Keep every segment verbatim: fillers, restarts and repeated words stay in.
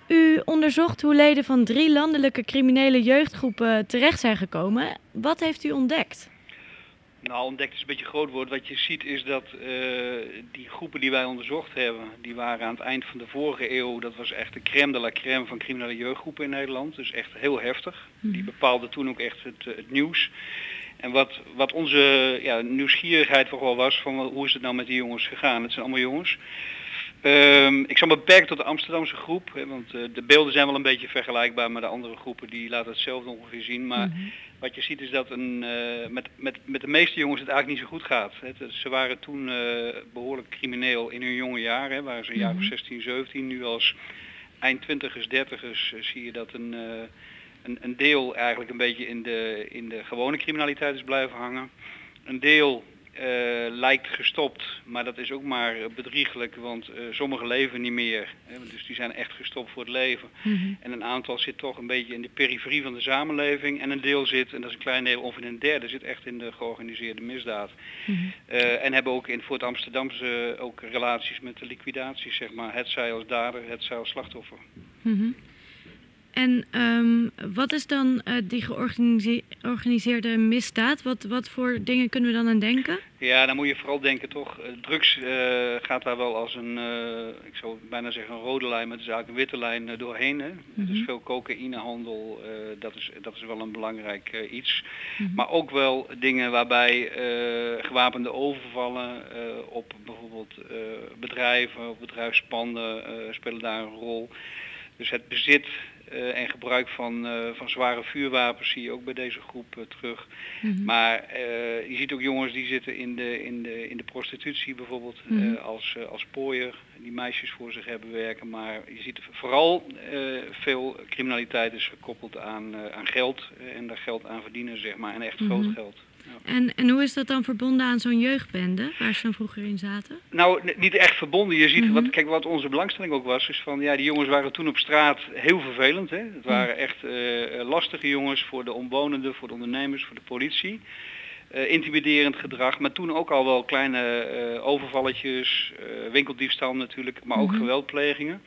U onderzocht hoe leden van drie landelijke criminele jeugdgroepen terecht zijn gekomen. Wat heeft u ontdekt? Nou, ontdekt is een beetje groot woord. Wat je ziet is dat uh, die groepen die wij onderzocht hebben, die waren aan het eind van de vorige eeuw, dat was echt de crème de la crème van criminele jeugdgroepen in Nederland. Dus echt heel heftig. Mm. Die bepaalden toen ook echt het, het nieuws. En wat, wat onze ja, nieuwsgierigheid toch wel was, van hoe is het nou met die jongens gegaan? Het zijn allemaal jongens. Um, ik zal me beperken tot de Amsterdamse groep, hè, want uh, de beelden zijn wel een beetje vergelijkbaar met de andere groepen, die laten hetzelfde ongeveer zien. Maar mm-hmm. wat je ziet is dat een, uh, met, met, met de meeste jongens het eigenlijk niet zo goed gaat. Hè. Ze waren toen uh, behoorlijk crimineel in hun jonge jaren, hè, waren ze een jaar of zestien, zeventien. Nu als eind twintigers, dertigers uh, zie je dat een, uh, een, een deel eigenlijk een beetje in de, in de gewone criminaliteit is blijven hangen. Een deel Uh, lijkt gestopt, maar dat is ook maar bedriegelijk, want uh, sommigen leven niet meer. Hè, dus die zijn echt gestopt voor het leven. Mm-hmm. En een aantal zit toch een beetje in de periferie van de samenleving. En een deel zit, en dat is een klein deel, ongeveer een derde, zit echt in de georganiseerde misdaad. Mm-hmm. Uh, en hebben ook in voor het Amsterdamse uh, ook relaties met de liquidaties, zeg maar. Het zij als dader, het zij als slachtoffer. Mm-hmm. En um, wat is dan uh, die georganiseerde misdaad? Wat, wat voor dingen kunnen we dan aan denken? Ja, dan moet je vooral denken toch, uh, drugs uh, gaat daar wel als een, uh, ik zou bijna zeggen een rode lijn, maar het is eigenlijk een witte lijn uh, doorheen. Hè? Mm-hmm. Dus veel cocaïnehandel, uh, dat, is, dat is wel een belangrijk uh, iets. Mm-hmm. Maar ook wel dingen waarbij uh, gewapende overvallen uh, op bijvoorbeeld uh, bedrijven of bedrijfspanden uh, spelen daar een rol. Dus het bezit uh, en gebruik van, uh, van zware vuurwapens zie je ook bij deze groep uh, terug. Mm-hmm. Maar uh, je ziet ook jongens die zitten in de, in de, in de prostitutie bijvoorbeeld, mm-hmm. uh, als, uh, als pooier, die meisjes voor zich hebben werken. Maar je ziet vooral uh, veel criminaliteit is gekoppeld aan, uh, aan geld uh, en daar geld aan verdienen, zeg maar, en echt mm-hmm. groot geld. Ja. En, en hoe is dat dan verbonden aan zo'n jeugdbende, waar ze dan vroeger in zaten? Nou, n- niet echt verbonden. Je ziet, mm-hmm. wat, kijk, wat onze belangstelling ook was, is van, ja, die jongens waren toen op straat heel vervelend. Hè? Het waren echt uh, lastige jongens voor de omwonenden, voor de ondernemers, voor de politie. Uh, intimiderend gedrag, maar toen ook al wel kleine uh, overvalletjes, uh, winkeldiefstal natuurlijk, maar ook mm-hmm. geweldplegingen.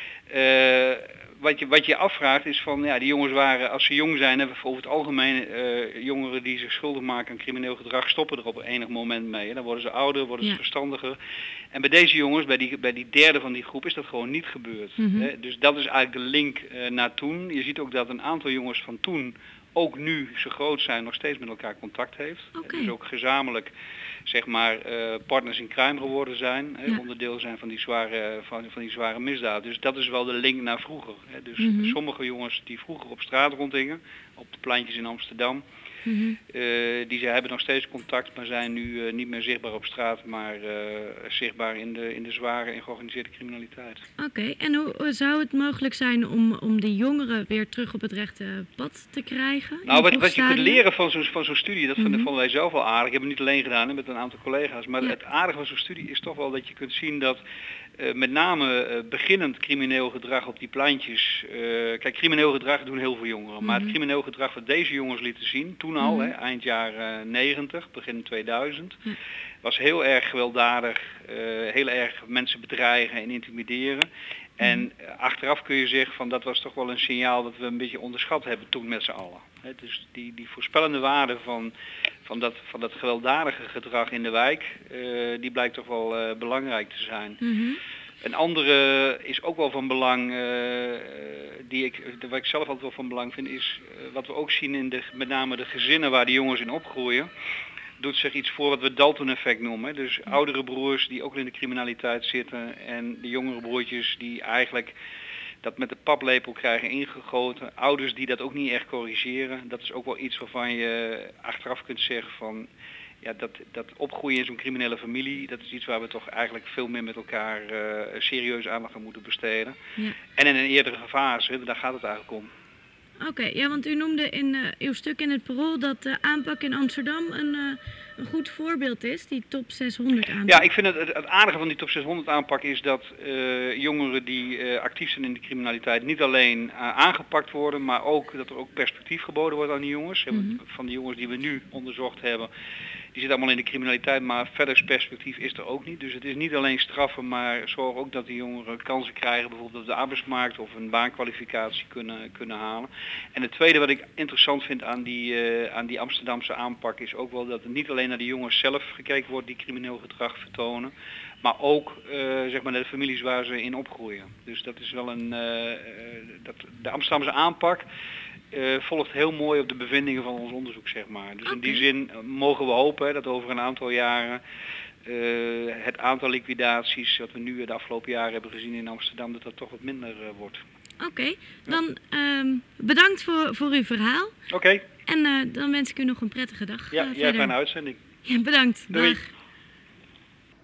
Uh, Wat je, wat je afvraagt is van, ja, die jongens waren, als ze jong zijn, hebben we over het algemeen uh, jongeren die zich schuldig maken aan crimineel gedrag, stoppen er op enig moment mee. Hè. Dan worden ze ouder, worden ze ja. verstandiger. En bij deze jongens, bij die, bij die derde van die groep, is dat gewoon niet gebeurd. Mm-hmm. Hè. Dus dat is eigenlijk de link uh, naar toen. Je ziet ook dat een aantal jongens van toen, ook nu ze groot zijn, nog steeds met elkaar contact heeft. Okay. Dus ook gezamenlijk, zeg maar, uh, partners in crime geworden zijn, hè, ja. onderdeel zijn van die, zware, van, van die zware misdaad. Dus dat is wel de link naar vroeger. Hè. Dus mm-hmm. sommige jongens die vroeger op straat rondhingen, op de pleintjes in Amsterdam, mm-hmm. uh, die ze hebben nog steeds contact, maar zijn nu uh, niet meer zichtbaar op straat, maar uh, zichtbaar in de, in de zware en georganiseerde criminaliteit. Oké, okay. En hoe, hoe zou het mogelijk zijn om, om die jongeren weer terug op het rechte pad te krijgen? Nou, wat, wat je kunt leren van zo'n, van zo'n studie, dat mm-hmm. vonden wij zelf wel aardig. Ik heb het niet alleen gedaan, hè, met een aantal collega's, maar ja. het aardige van zo'n studie is toch wel dat je kunt zien dat Uh, met name uh, beginnend crimineel gedrag op die pleintjes. Uh, kijk, crimineel gedrag doen heel veel jongeren. Mm-hmm. Maar het crimineel gedrag wat deze jongens lieten zien, toen al, mm-hmm. hè, eind jaren negentig, begin tweeduizend, mm. was heel erg gewelddadig, uh, heel erg mensen bedreigen en intimideren. En uh, achteraf kun je zeggen van dat was toch wel een signaal dat we een beetje onderschat hebben toen met z'n allen. He, dus die, die voorspellende waarde van, van, dat, van dat gewelddadige gedrag in de wijk, uh, die blijkt toch wel uh, belangrijk te zijn. Mm-hmm. Een andere is ook wel van belang, uh, die ik, wat ik zelf altijd wel van belang vind, is uh, wat we ook zien in de, met name de gezinnen waar die jongens in opgroeien. Doet zich iets voor wat we Dalton-effect noemen. Dus ja. oudere broers die ook in de criminaliteit zitten en de jongere broertjes die eigenlijk dat met de paplepel krijgen ingegoten. Ouders die dat ook niet echt corrigeren. Dat is ook wel iets waarvan je achteraf kunt zeggen van, ja, dat, dat opgroeien in zo'n criminele familie, dat is iets waar we toch eigenlijk veel meer met elkaar uh, serieus aandacht aan moeten besteden. Ja. En in een eerdere fase, daar gaat het eigenlijk om. Oké, okay, ja, want u noemde in uh, uw stuk in het Parool dat de aanpak in Amsterdam een, uh, een goed voorbeeld is, die top zeshonderd aanpak. Ja, ik vind het, het, het aardige van die top zeshonderd aanpak is dat uh, jongeren die uh, actief zijn in de criminaliteit niet alleen uh, aangepakt worden, maar ook dat er ook perspectief geboden wordt aan die jongens. Mm-hmm. Van de jongens die we nu onderzocht hebben, die zit allemaal in de criminaliteit, maar verder perspectief is er ook niet. Dus het is niet alleen straffen, maar zorg ook dat die jongeren kansen krijgen, bijvoorbeeld op de arbeidsmarkt of een baankwalificatie kunnen, kunnen halen. En het tweede wat ik interessant vind aan die, uh, aan die Amsterdamse aanpak is ook wel dat er niet alleen naar de jongens zelf gekeken wordt die crimineel gedrag vertonen, maar ook uh, zeg maar naar de families waar ze in opgroeien. Dus dat is wel een, uh, uh, dat, de Amsterdamse aanpak uh, volgt heel mooi op de bevindingen van ons onderzoek, zeg maar. Dus okay. In die zin uh, mogen we hopen hè, dat over een aantal jaren uh, het aantal liquidaties wat we nu de afgelopen jaren hebben gezien in Amsterdam, dat dat toch wat minder uh, wordt. Oké, okay. Dan uh, bedankt voor, voor uw verhaal. Oké. Okay. En uh, dan wens ik u nog een prettige dag. Ja, uh, jij fijne uitzending. Ja, bedankt. Doei. Dag.